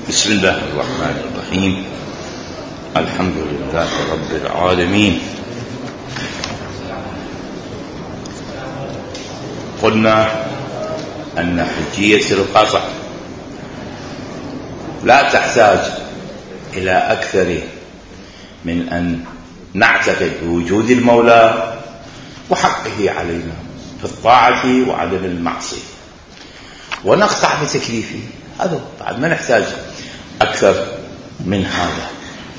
بسم الله الرحمن الرحيم. الحمد لله رب العالمين. قلنا أن حجية القطع لا تحتاج إلى أكثر من أن نعتقد بوجود المولى وحقه علينا في الطاعة وعدم المعصية ونقطع بتكليفه. هذا بعد ما نحتاج أكثر من هذا.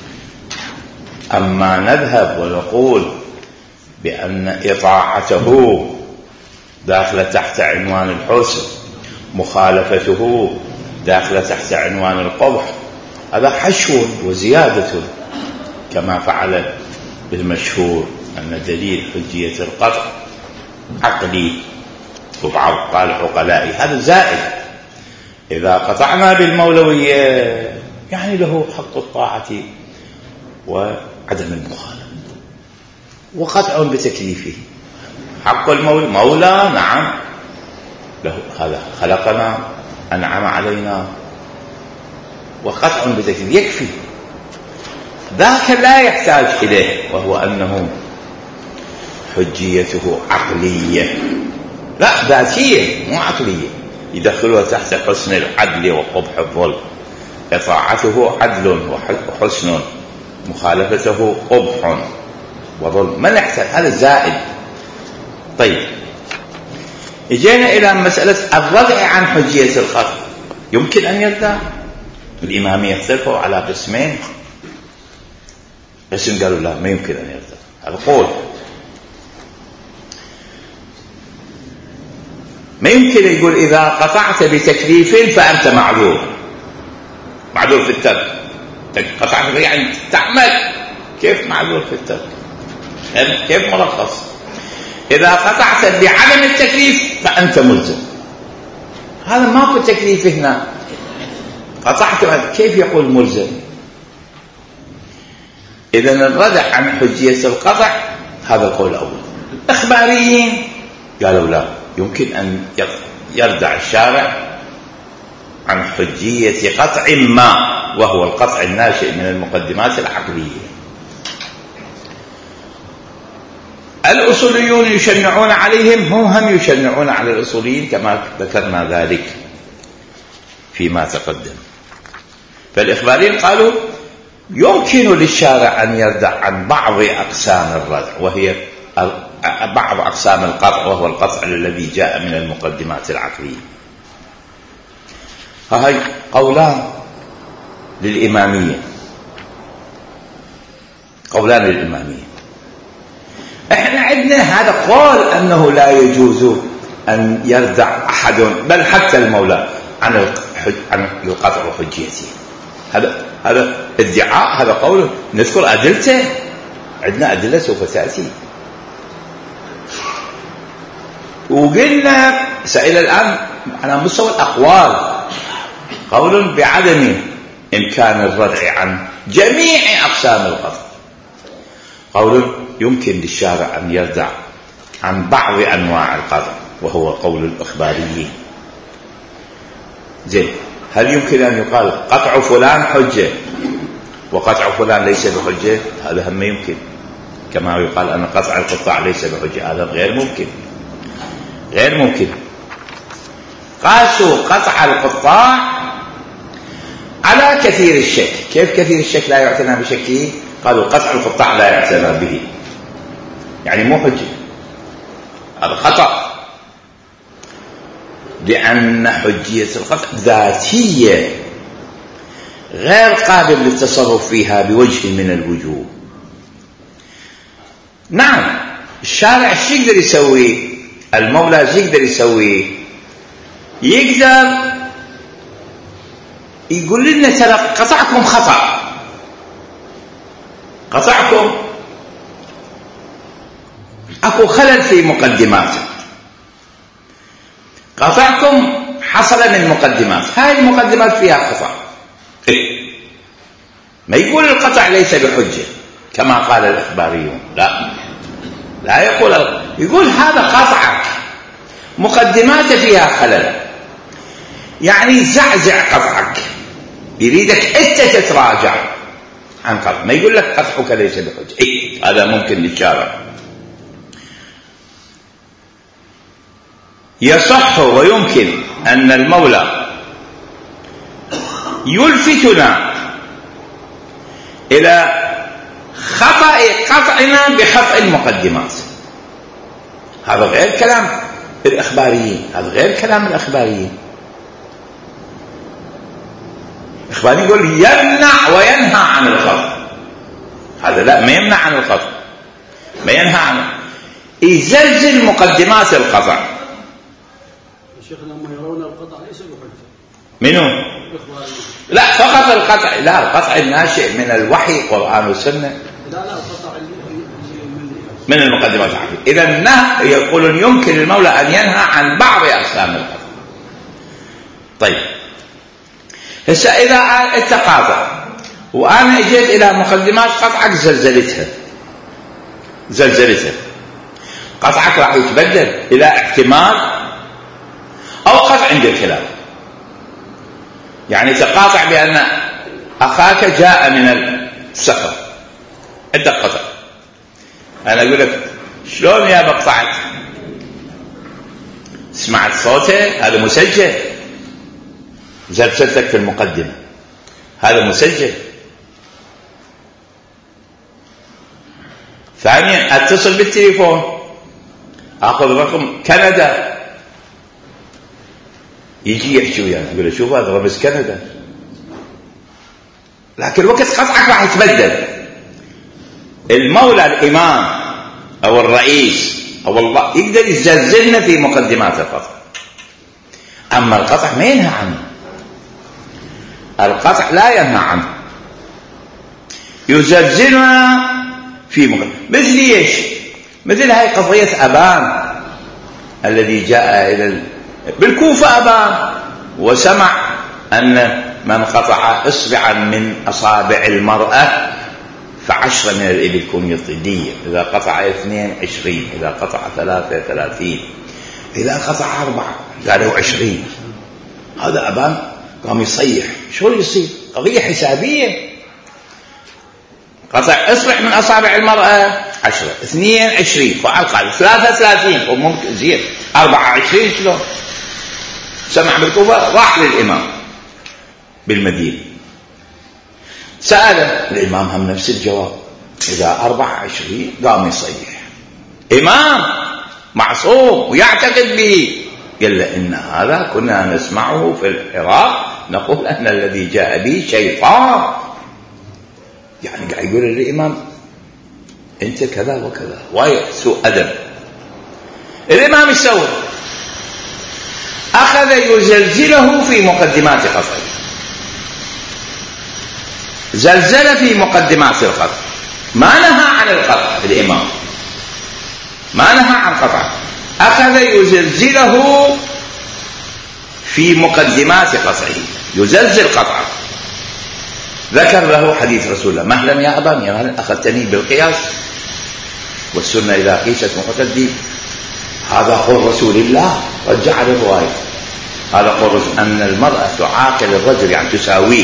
أما نذهب ونقول بأن إطاعته داخلة تحت عنوان الحسن، مخالفته داخلة تحت عنوان القبح، هذا حشو وزيادة، كما فعل بالمشهور أن دليل حجية القطع عقلي، وبعض قال عقلائي. هذا زائد. إذا قطعنا بالمولوية يعني له حق الطاعة وعدم المخالفة وقطع بتكليفه. حق المولى نعم له، هذا خلقنا، أنعم علينا، وقطع بتكليف يكفي. ذاك لا يحتاج إليه، وهو أنه حجيته عقلية، لا ذاتية مو عقلية، يدخلها تحت حسن العدل وقبح الظلم. إطاعته عدل وحسن، مخالفته قبح وظلم. ما نحتاج، هذا زائد. طيب، اجينا إلى مسألة الردع عن حجية القطع. يمكن أن يردع؟ الإمامية اختلفوا على قسمين. قسم قالوا لا، ما يمكن أن يردع. هذا قول. ما يمكن يقول إذا قطعت بتكليف فأنت معذور في الترك. قطعت يعني تعمل، كيف معذور في الترك؟ يعني كيف ملخص؟ إذا قطعت بعدم التكليف فأنت ملزم. هذا ماكو تكليف هنا، قطعت كيف يقول ملزم؟ إذن الردع عن حجية القطع هذا القول الأول. الإخباريين قالوا لا، يمكن أن يردع الشارع عن حجية قطع ما، وهو القطع الناشئ من المقدمات العقلية. الأصوليون يشنعون عليهم، هم يشنعون على الأصوليين كما ذكرنا ذلك فيما تقدم. فالإخباريين قالوا يمكن للشارع أن يردع عن بعض أقسام الردع، وهي بعض أقسام القطع، وهو القطع الذي جاء من المقدمات العقلية. هاي قولان للإمامية، قولان للإمامية. احنا عندنا هذا قول أنه لا يجوز أن يردع أحد، بل حتى المولى، عن القطع وحجيته. هذا ادعاء، هذا قول. نذكر أدلته، عندنا أدلة سوف تأتي. وقلنا سئل الآن على مستوى الأقوال قول بعدم إمكان الردع عن جميع أقسام القطع، قول يمكن للشارع أن يردع عن بعض أنواع القطع، وهو قول الإخباريين. زين، هل يمكن أن يقال قطع فلان حجة وقطع فلان ليس بحجة؟ هذا هم يمكن، كما يقال أن قطع القطاع ليس بحجة. هذا غير ممكن، غير ممكن. قاسوا قطع القطاع على كثير الشك. كيف كثير الشك لا يعتنى بشكه؟ قالوا قطع القطاع لا يعتنى به، يعني مو حجة، هذا خطأ، لأن حجية القطع ذاتية غير قابل للتصرف فيها بوجه من الوجوه. نعم، الشارع شو يقدر يسوي؟ المولى شو يقدر يسوي؟ يقدر يقول لنا ترى قطعكم خطأ، قطعكم اكو خلل في مقدماته، قطعكم حصل من مقدمات، هاي المقدمات فيها خطأ. ما يقول القطع ليس بحجة كما قال الإخباريون، لا يقول هذا قطعك مقدماته فيها خلل، يعني زعزع قطعك، يريدك أنت تتراجع عن قطع، ما يقول لك قطعك ليس بحجة. هذا ممكن للشارع. يصح ويمكن أن المولى يلفتنا إلى خطأ قطعنا بخطأ المقدمات. هذا غير كلام الإخباريين، هذا غير كلام الإخباريين. الإخباري يقول يمنع وينهى عن الخطأ، هذا لا، ما يمنع عن الخطأ، ما ينهى عنه، يزلزل مقدمات القطع. شيخنا هم يرون القطع ليس بحجة. منو؟ لا، فقط القطع، لا، القطع الناشئ من الوحي قرآن والسنة، لا القطع من المقدمات العقلية. إذا النهي يقولون يمكن المولى أن ينهى عن بعض أقسام القطع. طيب، هسه إذا أنت قاطع وأنا اجيت إلى مقدمات قطعك زلزلتها، قطعك راح يتبدل إلى احتمال أو قطع عند الخلاف. يعني تقاطع بأن أخاك جاء من السفر، عندك قطع، أنا أقول لك شلون يا بقطعك؟ سمعت صوته، هذا مسجل، زلزلتك في المقدمة، هذا مسجل. ثانيا اتصل بالتليفون، اخذ رقم كندا، يجي يحكي ويانا، يقول له شوف هذا رمز كندا، لكن وقت قطعك راح يتبدل. المولى الامام او الرئيس او الله يقدر يزلزلنا في مقدمات القطع، اما القطع ما ينهى عنه، القطع لا ينهى عنه، يزلزلنا في مقدمة. مثل ايش؟ مثل هاي قضية أبان الذي جاء إلى بالكوفة، أبان وسمع أن من قطع إصبعا من أصابع المرأة ف10 من الإبل كون طيدية، إذا قطع 22، إذا قطع 33، إذا قطع 4 قالوا 20. هذا أبان قام يصيح، شو يصير؟ قضية حسابية. قطع إصبع من أصابع المرأة 10، 22 فعل قال 33 وممكن زين 24، شلون؟ سمع بالكوفة، راح للإمام بالمدينة، سأله الإمام هم نفس الجواب، إذا 24 قام يصيح. إمام معصوم ويعتقد به، قال له إن هذا كنا نسمعه في العراق، نقول أن الذي جاء به شيطان. يعني قاعد يقول للإمام أنت كذا وكذا، وايد سوء أدب. الإمام يسوي أخذ يزلزله في مقدمات قطعه، زلزل في مقدمات القطع، ما نهى عن القطع. الإمام ما نهى عن قطع، أخذ يزلزله في مقدمات قطعه، يزلزل قطعه. ذكر له حديث رسول الله: مهلا يا أبان، يا مهلا أخذتني بالقياس والسنة إذا قيست مقتدي. هذا قول رسول الله، رجع للرواية، هذا قول رسول أن المرأة تعاقل الرجل، يعني تساويه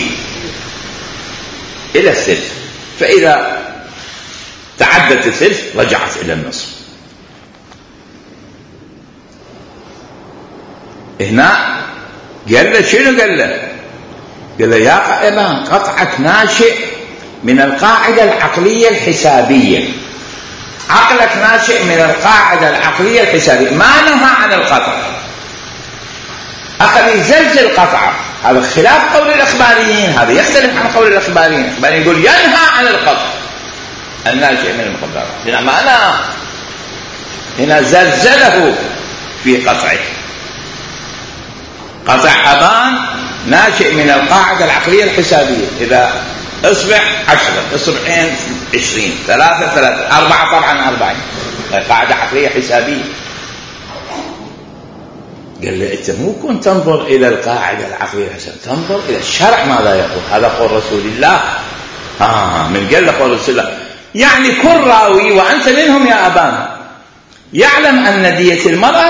إلى الثلث، فإذا تعدت الثلث رجعت إلى النصف. هنا قال له شنو؟ قال له يا أبان قطعك ناشئ من القاعدة العقلية الحسابية، عقلك ناشئ من القاعدة العقلية الحسابية، ما نهى عن القطع، أخذ يزلزل قطعه. هذا خلاف قول الإخباريين، هذا يختلف عن قول الإخباريين. الإخباريين يقول ينهى عن القطع الناشئ من المقدرات، هنا ما أنا هنا زلزله في قطعه. قطع أبان ناشئ من القاعدة العقلية الحسابية، إذا إصبع 10، إصبعين 20، 3، 4 طبعا 40، قاعدة عقلية حسابية. قال له أنت مو كنت تنظر إلى القاعدة العقلية الحسابية، تنظر إلى الشرع ماذا يقول. هذا قول رسول الله. من قال له قول رسول الله، يعني كل راوي وأنت منهم يا أبان يعلم أن دية المرأة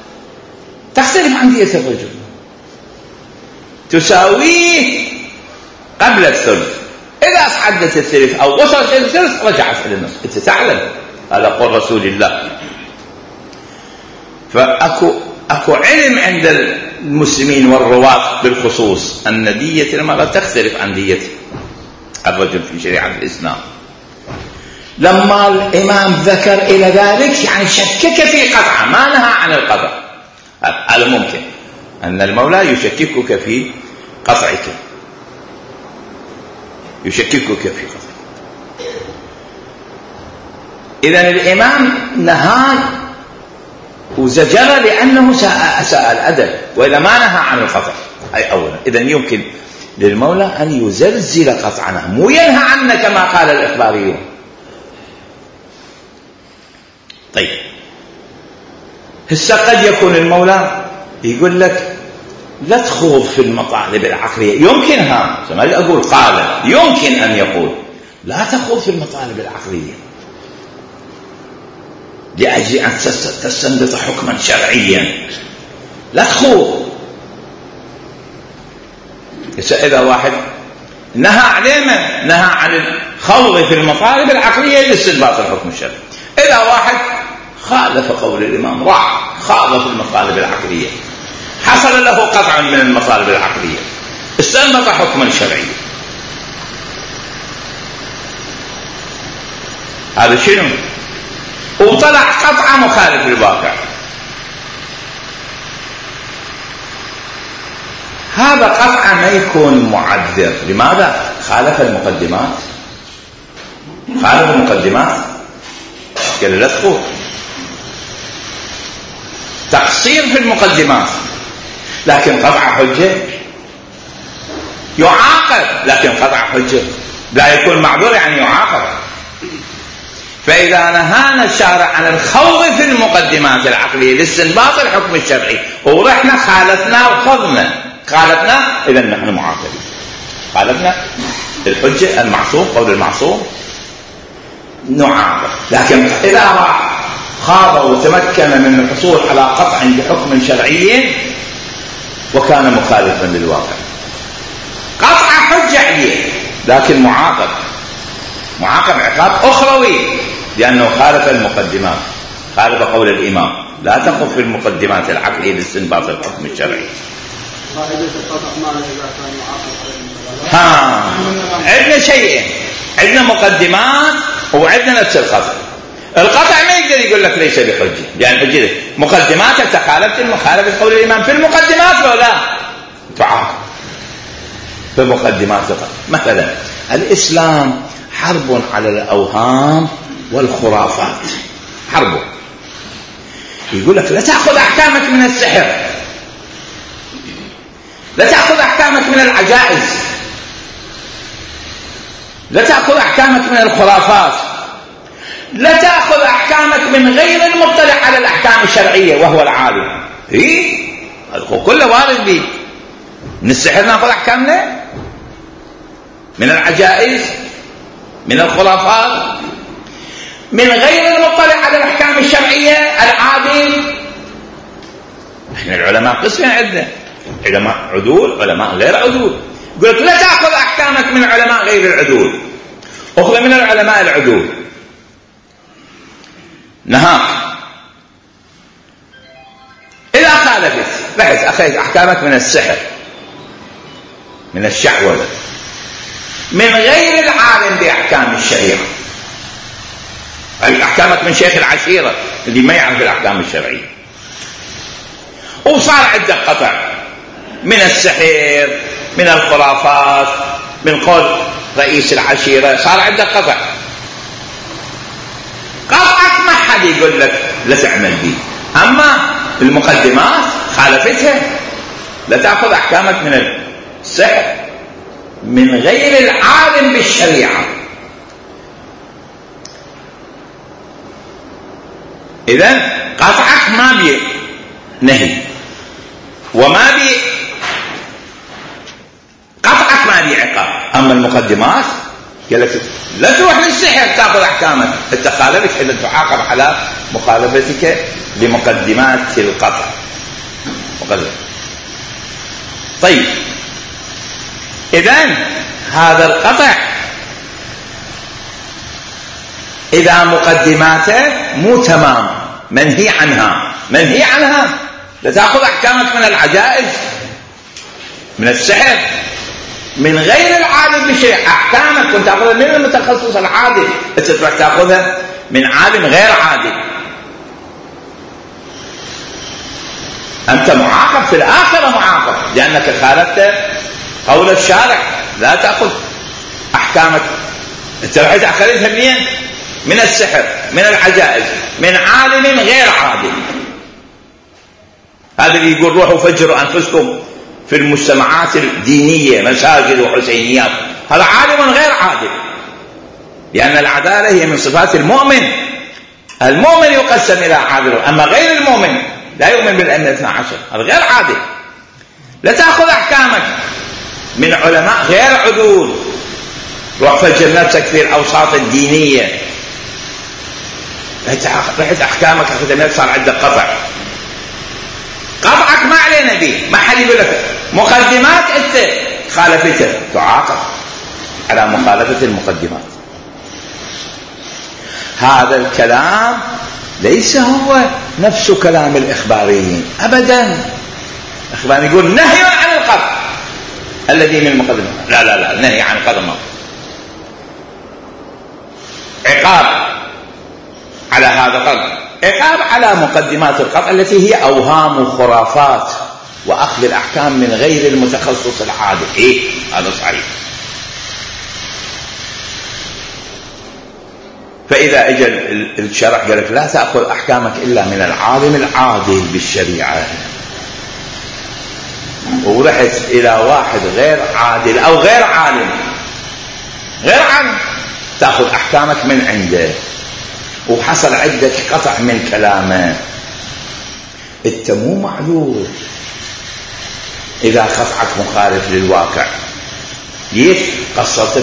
تختلف عن دية الرجل، تساويه قبل الثلث، إذا أصعدت الثلث أو وصلت إلى الثلث رجعت إلى النصف. أنت تعلم هذا قول رسول الله. فأكو علم عند المسلمين والرواة بالخصوص أن دية المرأة تختلف عن دية الرجل في شريعة الإسلام. لما الإمام ذكر إلى ذلك يعني شكك في قطعه، ما نهى عن القطع. هذا ممكن أن المولى يشككك في قطعك، يشككك في قطعك. إذن الإمام نهى وزجر لأنه أساء الأدب، وإذا ما نهى عن القطع أي أولا. إذن يمكن للمولى أن يزلزل قطعنا، مو ينهى عنه كما قال الإخباريون. طيب هسه قد يكون المولى يقول لك لا تخوض في المطالب العقلية، يمكن ما أقول قال، يمكن أن يقول لا تخوض في المطالب العقلية لأجل أن تستنبط حكما شرعيا، لا تخوض. إذا واحد نهى علينا، نهى عن الخوض في المطالب العقلية لاستنباط الحكم الشرعي. إذا واحد خالف قول الإمام، راح خاض في المطالب العقلية، حصل له قطع من المطالب العقلية، استنبط حكما شرعيا، هذا شنو؟ وطلع قطعة مخالف للواقع. هذا قطعة ما يكون معذر. لماذا؟ خالف المقدمات، خالف المقدمات، قال لا تخوض، تقصير في المقدمات، لكن قطع حجة، يعاقب لكن قطع حجة، لا يكون معذور يعني يعاقب. فإذا نهانا الشارع عن الخوض في المقدمات العقلية لاستنباط الحكم الشرعي ورحنا خالفنا وخضنا، خالفنا، إذا نحن معاقبين، خالفنا الحجة المعصوم، قول المعصوم، نعاقب. لكن إذا راح خاض وتمكن من الحصول على قطع بحكم شرعي وكان مخالفا للواقع، قطع حجة عليه لكن معاقب، معاقب عقاب أخروي لأنه خالف المقدمات، خالف قول الإمام لا تقف في المقدمات العقلية لاستنباط الحكم الشرعي. عندنا شيئين، عندنا مقدمات وعندنا نفس القطع. القطع ما يقدر يقول لك ليس بحجة، يعني حجة مقدمات تخالفت المخالفة قول الإمام في المقدمات ولا تعاقب في مقدمات القطع. مثلا الإسلام حرب على الأوهام والخرافات، حرب. يقول لك لا تأخذ أحكامك من السحر، لا تأخذ أحكامك من العجائز، لا تأخذ أحكامك من الخرافات، لا تأخذ أحكامك من غير المطلع على الأحكام الشرعية وهو العالم. كله وارد به. من السحر نأخذ أحكامنا، من العجائز، من الخرافات، من غير المطلع على الأحكام الشرعية العادل. احنا العلماء قسمين عندنا، علماء عدول، علماء غير عدول. يقول لك لا تأخذ أحكامك من علماء غير العدول، أخذ من العلماء العدول. نهاك إذا خالفت، بعد أخذت أحكامك من السحر، من الشعوذة، من غير العالم بأحكام الشريعة، أحكامك من شيخ العشيرة اللي ما يعرف الأحكام الشرعية، وصار عندك قطع من السحر، من الخرافات، من قول رئيس العشيرة، صار عندك قطع. قطعك ما حد يقول لك لا تعمل به، أما المقدمات خالفتها، لا تأخذ أحكامك من السحر من غير العالم بالشريعة. إذن قطعك ما بي نهي، وما بي قطعك ما بي عقاب. أما المقدمات قال لك لا تروح للسحر تأخذ أحكامك، أنت خالفت، إذن تعاقب على مخالفتك لمقدمات القطع. طيب إذن هذا القطع إذا مقدماته مو تمام منهي عنها لا تأخذ أحكامك من العجائز، من السحر، من غير العالم بشيء. أحكامك كنت تأخذها من المتخصص العادل، تروح تأخذها من عالم غير عادل. أنت معاقب في الآخرة، معاقب لأنك خالفت قول الشارع. لا تأخذ أحكامك، أنت رح تأخذها منين؟ من السحر، من العجائز، من عالم غير عادل. هذا اللي يقول روحوا فجروا أنفسكم في المجتمعات الدينية، مساجد وحسينيات، هذا عالم غير عادل، لأن العدالة هي من صفات المؤمن. المؤمن يقسم إلى عادل، أما غير المؤمن لا يؤمن بالأمة 12 هذا غير عادل. لا تأخذ أحكامك من علماء غير عدول، روح فجر نفسك في الأوساط الدينية، رحت أحكامك أخذ منك صار عندك قطعك ما علينا به، ما حد يقول لك مقدمات أنت خالفتها، تعاقب على مخالفة المقدمات. هذا الكلام ليس هو نفس كلام الإخباريين أبدا. الإخبار يقول نهي عن القطع الذي من المقدمات، لا نهي عن القطع، عقاب على هذا القطع، عقاب على مقدمات القطع التي هي أوهام وخرافات وأخذ الأحكام من غير المتخصص العادل. هذا صحيح. فإذا اجى الشرع قال لك لا تأخذ أحكامك إلا من العالم العادل بالشريعة، ورحت إلى واحد غير عادل أو غير عالم تأخذ أحكامك من عنده، وحصل عندك قطع من كلامه، انت مو معذور إذا قطعك مخالف للواقع. ليش؟ قصرت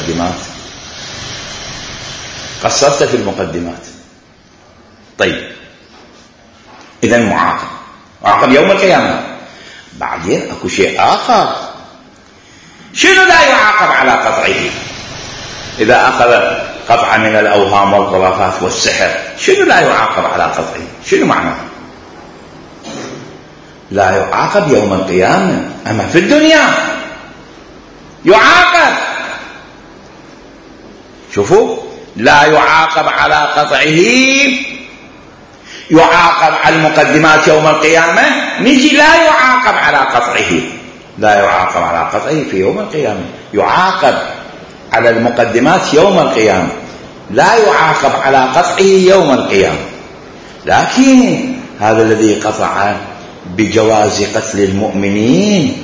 في المقدمات. طيب إذا معاقب يوم القيامة. بعدين أكو شيء آخر، شنو لا يعاقب على قطعه؟ إذا أخذ قطعة من الأوهام والخرافات والسحر، شنو لا يعاقب على قطعه؟ شنو معنى؟ لا يعاقب يوم القيامة، أما في الدنيا يعاقب. شوفوا، لا يعاقب على قطعه، يعاقب على المقدمات يوم القيامة. نجي لا يعاقب على قطعه في يوم القيامة، يعاقب على المقدمات يوم القيامة، لا يعاقب على قطعه يوم القيامة. لكن هذا الذي قطع بجواز قتل المؤمنين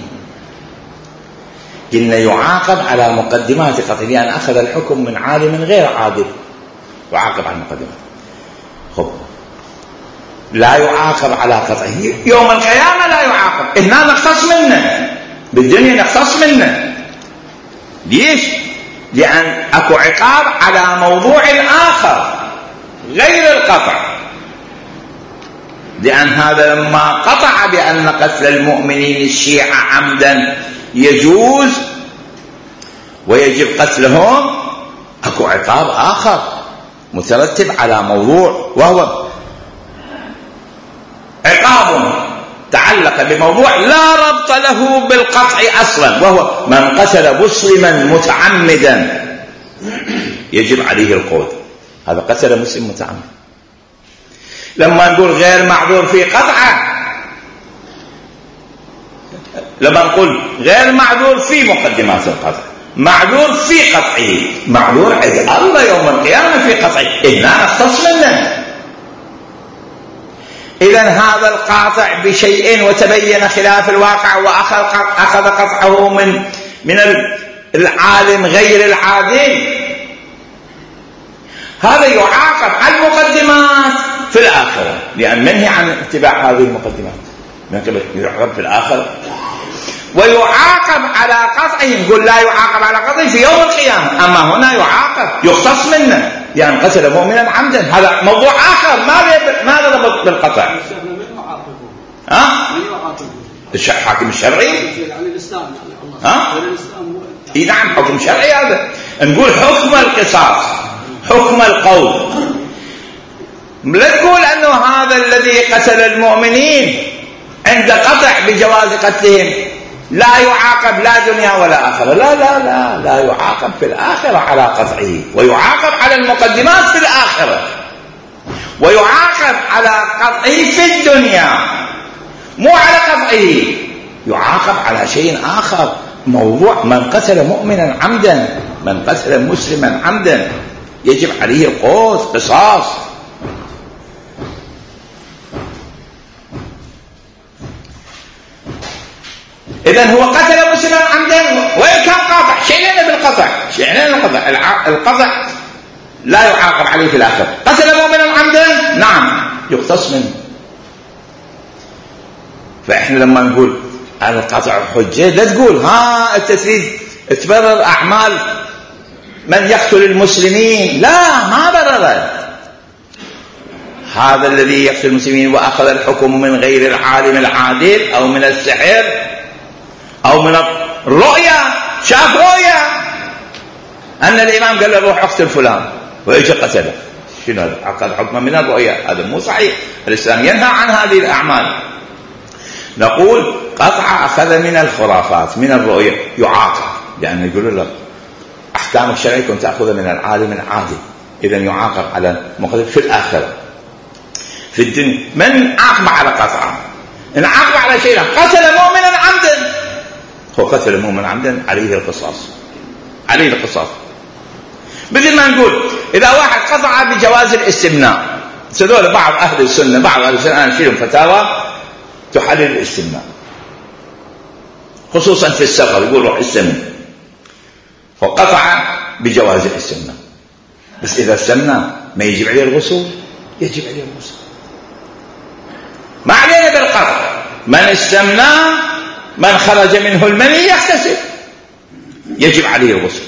إن يعاقب على مقدمات قتله، لأن أخذ الحكم من عالم غير عادل، يعاقب على المقدمات. خب، لا يعاقب على قطعه يوم القيامة، لا يعاقب. هنا نختص منه، بالدنيا نختص منه. ليش؟ لأن أكو عقاب على موضوع آخر غير القطع، لأن هذا لما قطع بأن قتل المؤمنين الشيعة عمدا يجوز ويجب قتلهم، أكو عقاب آخر مترتب على موضوع، وهو عقاب تعلق بموضوع لا ربط له بالقطع أصلا، وهو من قتل مسلما متعمدا يجب عليه القود. هذا قتل مسلم متعمد. لما نقول غير معذور في قطعه، لما نقول غير معذور في مقدمات القطع، معذور في قطعه، معذور عند الله يوم القيامة في قطعه، هنا نختص منه. إذن هذا القاطع بشيء وتبين خلاف الواقع وأخذ قطعه من العالم غير العادل، هذا يعاقب على المقدمات في الآخرة، لأن منهي عن اتباع هذه المقدمات، يعاقب في الآخرة. ويعاقب على قطعه، نقول لا يعاقب على قطعه في يوم القيامة، أما هنا يعاقب يختص منه، لأن قتل مؤمنا عمدا، هذا موضوع آخر ما ربط بالقطع. الحاكم الشرعي، يعني الإسلام، اي نعم حكم شرعي هذا. نقول حكم القصاص حكم القول. لا تقول انه هذا الذي قتل المؤمنين عند قطع بجواز قتلهم لا يعاقب لا دنيا ولا آخرة. لا لا لا لا يعاقب في الآخرة على قطعه، ويعاقب على المقدمات في الآخرة، ويعاقب على قطعه في الدنيا، مو على قطعه، يعاقب على شيء آخر. موضوع من قتل مؤمنا عمدا، من قتل مسلما عمدا يجب عليه قصاص. إذن هو قتل مسلما عمدا وإن كان قاطع. شيء لنا بالقطع، شيء لنا بالقطع. القطع لا يعاقب عليه في الآخر. قتل مؤمنا عمدا نعم يقتص منه. فإحنا لما نقول القطع حجة لا تقول أنت تريد تبرر أعمال من يقتل المسلمين. لا، ما برر. هذا الذي يقتل المسلمين وأخذ الحكم من غير العالم العادل أو من السحر أو من الرؤيا، شاف رؤيا أن الإمام قال له روح اقتل فلان وإيش قتله. شنو هذا؟ أخذ حكم من الرؤيا، هذا مو صحيح. الإسلام ينهى عن هذه الأعمال. نقول قطع أخذ من الخرافات من الرؤيا يعاقب، لأن يقولوا له أحكام الشرع كنت تأخذ من العالم العادل، إذن يعاقب على مقدم في الآخرة. في الدنيا من عاقب على قطعه؟ إن عاقب على شيء قتل مؤمنا عمدا، هو قتل مؤمنا عمدا عليه القصاص، عليه القصاص. مثل ما نقول إذا واحد قطع بجواز الاستمناء، سدول بعض أهل السنة، بعض أهل السنة أنا أشيلهم فتاوى تحلل الاستمناء خصوصا في السفر، يقول روح استمنى، فقطع بجواز الاستمناء. بس إذا استمنى ما يجب عليه الغسل؟ يجب عليه الغسل. ما علينا بالقطع. من استمنى من خرج منه المني يغتسل، يجب عليه الغسل،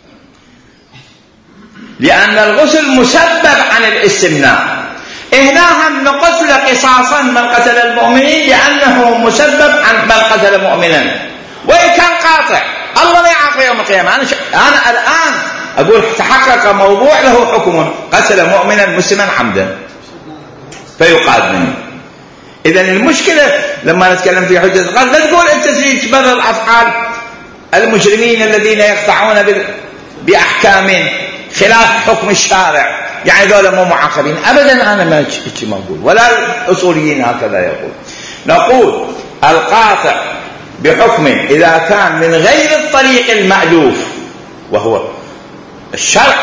لأن الغسل مسبب عن الاستمناء. هنا هم نقتل قصاصا من قتل المؤمنين لأنه مسبب عن من قتل مؤمنا وإن كان قاطع. الله لا يعاقب يوم القيامة. أنا الآن أقول تحقق موضوع له حكم، قتل مؤمنا مسلما عمدا فيقاد منه. إذن المشكلة لما نتكلم في حجة القتل لا تقول أنت تريد تبرر أفعال المجرمين الذين يقطعون بأحكام خلاف حكم الشارع، يعني ذولا مو معاقبين. أبدا أنا ما أقول، ولا الأصوليين هكذا يقول. نقول القاطع بحكم إذا كان من غير الطريق المألوف وهو الشرع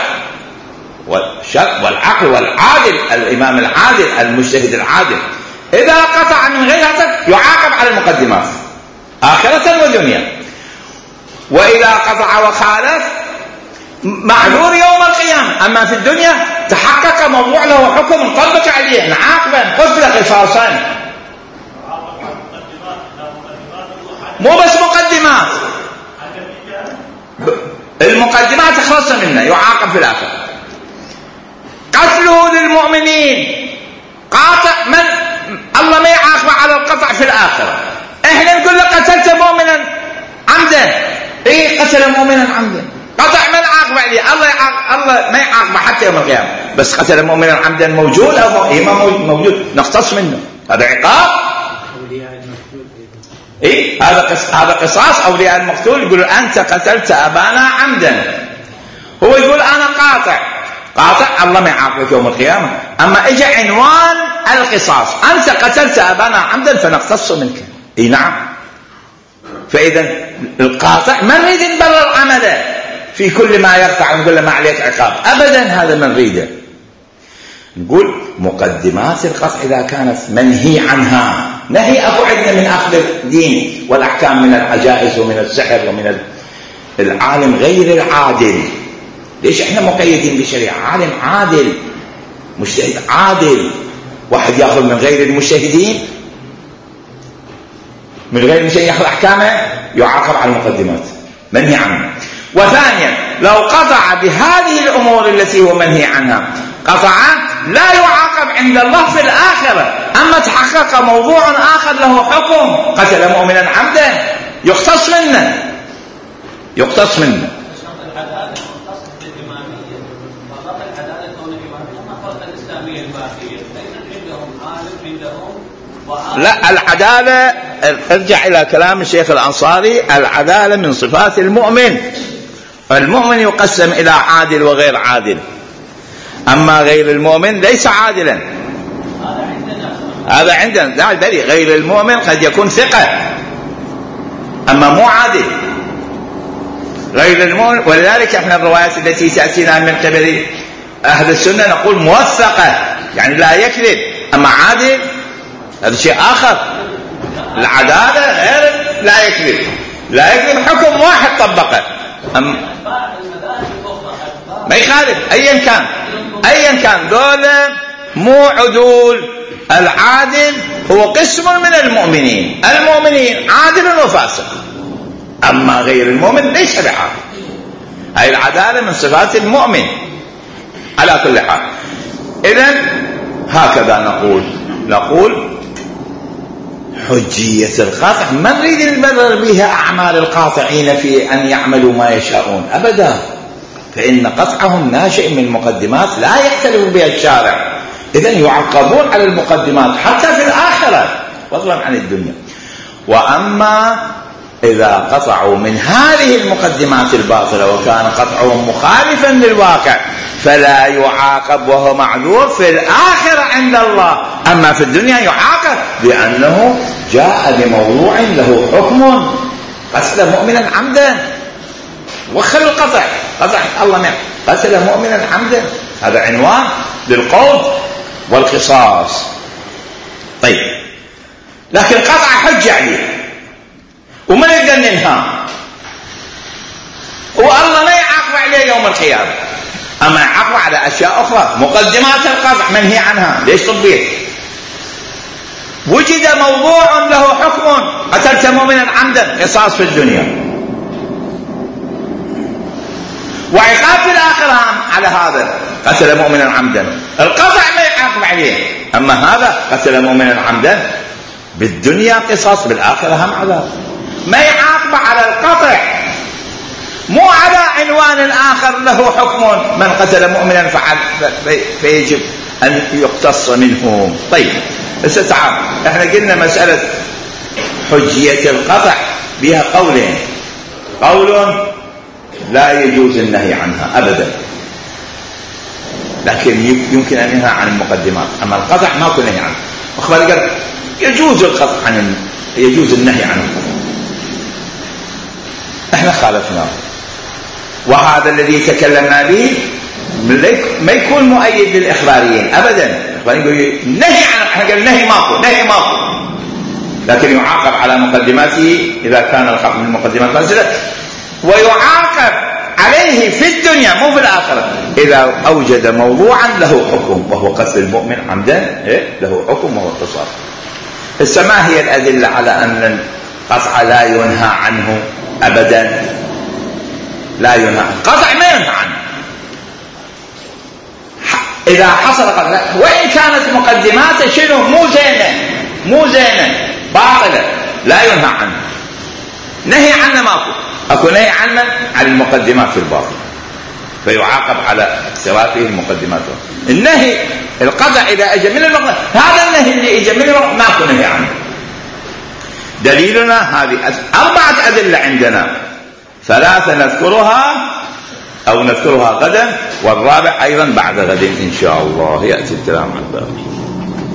والعقل والعادل، الإمام العادل المجتهد العادل، إذا قطع من غير هذا يعاقب على المقدمات آخرة ودنيا. وإذا قطع وخالف معذور يوم القيامة. أما في الدنيا تحقق موضوع له حكم نطبق عليه، نعاقبه، قتل قصاصا. مو بس مقدمات، المقدمات خلص منه يعاقب في الآخر. قتله للمؤمنين قاطع، من الله ما يعاقب على القطع في الآخرة. احنا نقول له قتلت مؤمنا عمدا، ايه قتل مؤمنا عمدا، قطع من عاقب عليه. الله ما يعاقب حتى يوم القيامة. بس قتل مؤمنا عمدا موجود أو ما موجود نقتص منه، هذا عقاب. إيه هذا قصاص أولياء المقتول. يقول أنت قتلت أبانا عمدا، هو يقول أنا قاطع، الله ما يعاقبك يوم القيامة. أما إجا عنوان القصاص، أنت قتلت أبانا عمدا فنقتص منك. إيه نعم. فإذا القاطع ما نريد نبرر عمله في كل ما يقطع نقول له ما عليك عقاب، أبدا هذا ما نريده. نقول مقدمات القطع إذا كانت منهي عنها، نهي أبو عدنا من أخذ الدين والأحكام من العجائز ومن السحر ومن العالم غير العادل. ليش احنا مقيدين بشريعة؟ عالم عادل، مجتهد عادل. واحد يأخذ من غير المجتهدين، من غير المجتهدين يأخذ أحكامه يعاقب على المقدمات منهي عنها. وثانيا لو قطع بهذه الأمور التي هو منهي عنها قطع لا يعاقب عند الله في الآخرة. أما تحقق موضوع آخر له حكم، قتل مؤمنا عمدا يختص منه يقتص منه. لا، العدالة ارجع إلى كلام الشيخ الأنصاري، العدالة من صفات المؤمن. المؤمن يقسم إلى عادل وغير عادل، أما غير المؤمن ليس عادلا. هذا عندنا لا بلي، غير المؤمن قد يكون ثقة أما مو عادل. غير المؤمن، ولذلك احنا الروايات التي تأتينا من قبل أهل السنة نقول موثقة، يعني لا يكذب. أما عادل هذا شيء آخر. العدالة غير لا يكذب، لا يكذب حكم واحد طبقه. ما يخالف أيا كان دولة مو عدول. العادل هو قسم من المؤمنين عادل وفاسق، أما غير المؤمن ليس بعادل. هاي العدالة من صفات المؤمن على كل حال. إذن هكذا نقول حجية القاطع ما نريد نبرر بها أعمال القاطعين في أن يعملوا ما يشاءون أبدا، فإن قطعهم ناشئ من مقدمات لا يختلف بها الشارع. إذن يعاقبون على المقدمات حتى في الآخرة فضلا عن الدنيا. وأما إذا قطعوا من هذه المقدمات الباطلة وكان قطعهم مخالفا للواقع فلا يعاقب وهو معذور في الآخرة عند الله. أما في الدنيا يعاقب لأنه جاء بموضوع له حكم، قتل مؤمنا عمدا. وخلوا القطع، قطع الله نعم، قتل مؤمنا عمدا، هذا عنوان للقول والقصاص. طيب، لكن قطع حجة عليه وما نقدر ننهى، والله ما يعاقب عليه يوم القيامة. أما يعاقب على أشياء أخرى، مقدمات القطع منهي عنها. ليش طبيت؟ وجد موضوع له حكم، قتلت مؤمنا عمدا، قصاص في الدنيا وعقاب في الآخرة على هذا، قتل مؤمنا عمدا. القطع ما يعاقب عليه، أما هذا قتل مؤمنا عمدا بالدنيا قصاص، بالآخرة هم عذاب. ما يعاقب على القطع، مو على عنوان آخر له حكم، من قتل مؤمنا فيجب أن يقتص منه. طيب، تعال احنا قلنا مسألة حجية القطع بها قولين. قول لا يجوز النهي عنها أبدا، لكن يمكن أن ينهى عن المقدمات. أما القطع ما كنا نهي عنه. أخبار قال يجوز القطع يجوز النهي عنه، احنا خالفناه. وهذا الذي تكلمنا به ما يكون مؤيد للإخباريين أبدا. الإخباريين يقول نهي عنه، احنا قال نهي ماكو، لكن يعاقب على مقدماته إذا كان الحق من المقدمات فاسدة، ويعاقب عليه في الدنيا مو في الآخرة إذا أوجد موضوعا له حكم، وهو قتل المؤمن عمدا له حكم وهو القصاص. هسه ما هي الأدلة على أن القطع لا ينهى عنه أبدا؟ لا ينهى، قطع ما ينهى عنه إذا حصل قطع، وإن كانت مقدماته شنو مو زينة باطلة، لا ينهى عنه. نهي عنه أكو نهي عنه عن المقدمات في الباطل، فيعاقب على اختلافه المقدمات. النهي القطع إذا أجى من المقدمات، هذا النهي اللي أجى من المقدمات ما أكو نهي عنه. دليلنا هذه 4 أدلة عندنا، 3 نذكرها غدا، والرابع أيضا بعد غد إن شاء الله يأتي الكلام عن ذلك.